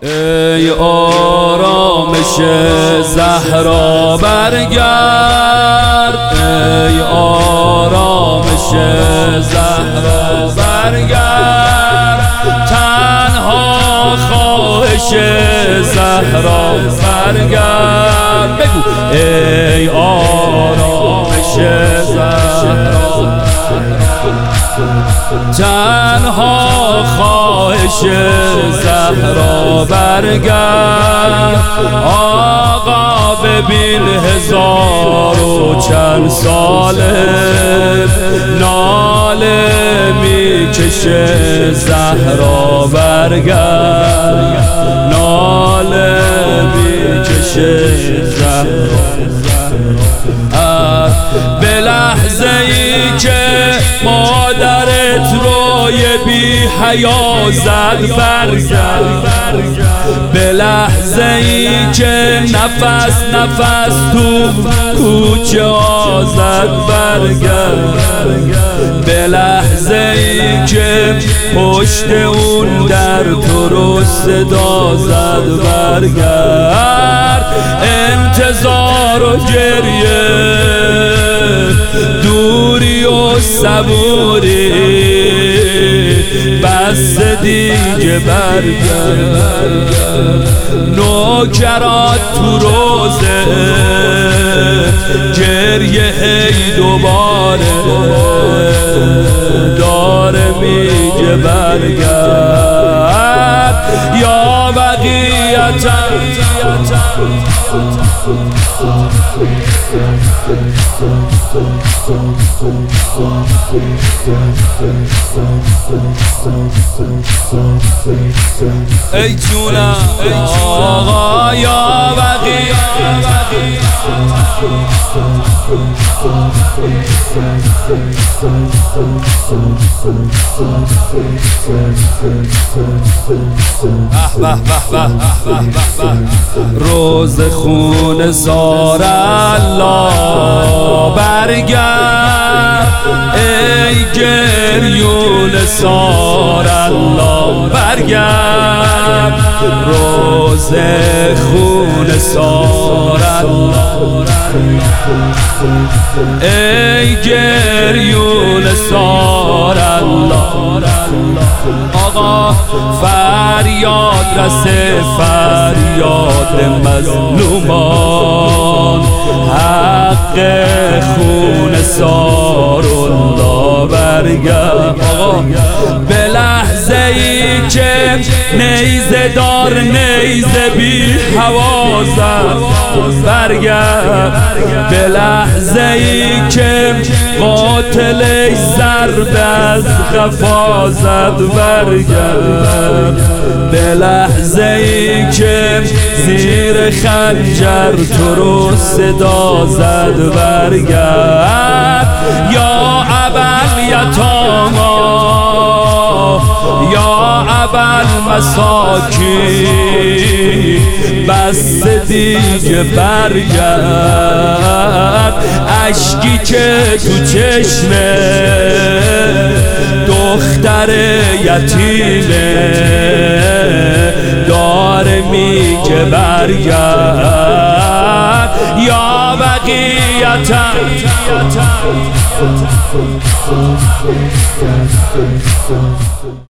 ای آرامش زهرا برگرد، ای آرامش زهرا برگرد، تنها خواهش زهرا برگرد. بگو ای آرامش زهرا، تنها خواهش زهرا برگرد. آقا ببین 1000 ساله ناله میکشه زهرا برگرد، ناله میکشه زهرا. به لحظه ای که مادرت روی بی حیا زد برگرد، به لحظه ای که نفس تو کوچه زد برگرد، به لحظه ای که پشت اون در تو رو صدا زد برگرد. انتظار و گریه، دوری و صبوری، بس دیگه برگرد. نوکرات تو روزه گریه هی دوباره داره میگه برگرد. یا بقیتم ای جونم آقا، یا بقیه روز خون زار الله برگرد، ای گریون سار الله برگرد. روز خون سار الله، ای گریون سار الله. آقا فریاد رسه، فریاد مظلومان، حق خون سار الله برگرد. آقا به لحظه ای که نیزه دار نیزه بی هوا زد برگرد، به لحظه ای که قاتل ضرب از قفا زد برگرد، به لحظه ای که زیر خنجر تو رو صدا زد برگرد. یا ابوالیتاما، یا ابوالمساکین، بس دیگه برگرد. اشکی که تو چشم دختر یتیمه داره میگه برگرد. یا بقیتم